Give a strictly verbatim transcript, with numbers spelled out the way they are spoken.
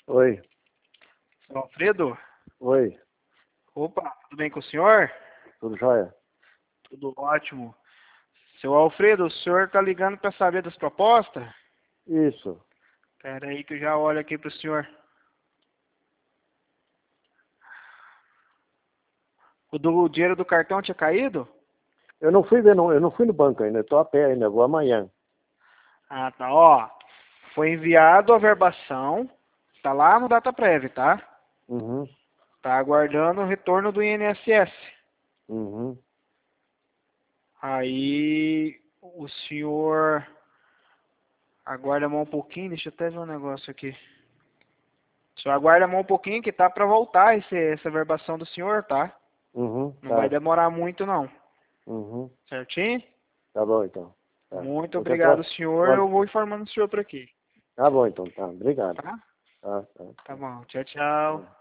Oi, Seu Alfredo? oi, Opa, tudo bem com o senhor? tudo jóia? Tudo ótimo. Seu Alfredo, o senhor tá ligando para saber das propostas? Isso, Pera aí que eu já olho aqui pro senhor. O do o dinheiro do cartão tinha caído? eu não fui ver, não, eu não fui no banco ainda, eu tô a pé ainda, vou amanhã. Ah, tá, ó. Foi enviado a verbação, tá lá no DataPrev, tá? Uhum, Tá aguardando o retorno do I N S S. uhum. Aí o senhor aguarda a mão um pouquinho, deixa eu até ver um negócio aqui. O senhor aguarda a mão um pouquinho que tá para voltar esse, essa verbação do senhor, tá? Uhum, Não vai tá, demorar muito não. uhum, Certinho? tá bom então, tá. Muito Qualquer obrigado, coisa, senhor. Eu pode, vou informando o senhor por aqui. tá bom então, tá, obrigado, Tá? tá, tá, Tá tá. bom. Tchau, tchau. Tá.